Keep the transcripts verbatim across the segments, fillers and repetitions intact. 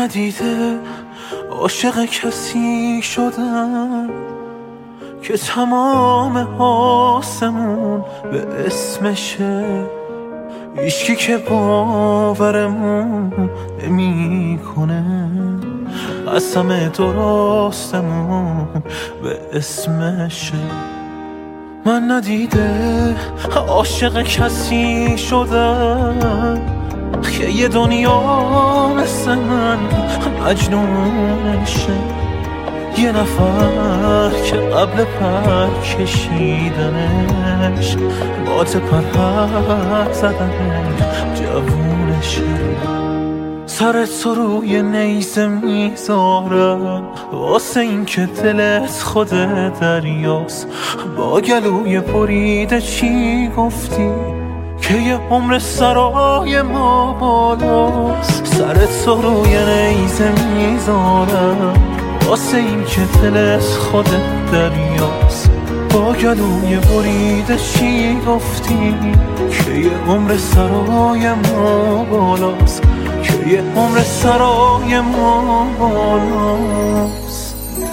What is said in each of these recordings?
ندیده عاشق کسی شدم که تمام آسمون به اسمشه، هیچکی که باورمون نمی کنه، قسم درستمون به اسمشه. من ندیده عاشق کسی شدم که یه دنیا مثل من مجنونشه، یه نفر که قبل پر کشیدنش بات پر زدنش جوونشه. سرت رو روی نیزه میذارم واسه این که دلت خود دریاست، با گلوی بریده چی گفتی که یه عمر سرای ما بالاست. سرت رو روی نیزه میذارم واسه این که دلت خود دریاست، با گلوی بریده چی گفتی که یه عمر سرای ما بالاست، که یه عمر سرای ما بالاست.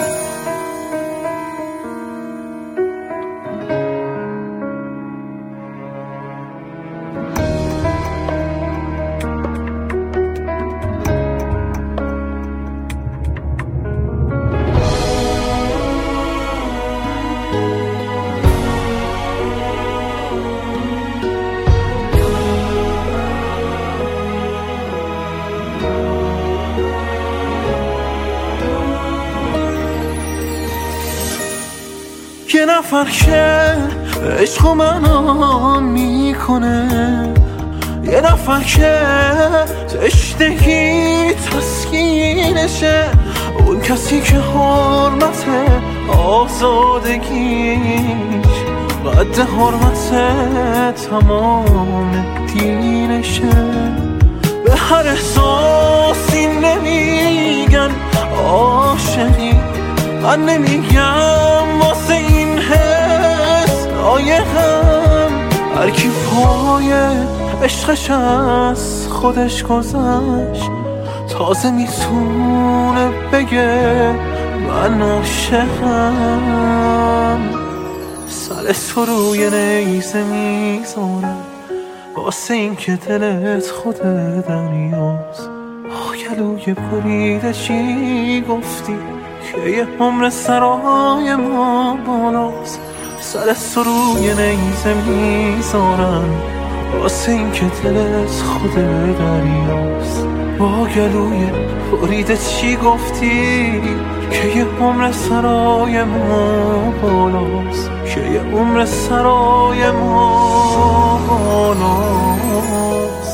یه نفر که عشق منو میکنه، یه نفر که تشنگی تسکینشه، اون کسی که حرمت آزادگیش قد حرمت تمام دینشه. به هر احساسی نمیگن عاشقی، من نمیگم واسه این حس لایقم، هر کی پای عشقش از خودش گذشت تازه میتونه بگه من عاشقم. سرت رو روی نیزه میذارم واسه این که دلت خود دریاست، گلوی بریده چی گفتی که یه عمر سرای ما بالاست. سرت رو روی نیزه میذارم واسه این که دلت خود دریاست، با گلوی بریده چی گفتی که یه عمر سرای ما بالاست، که یه عمر سرای ما بالاست.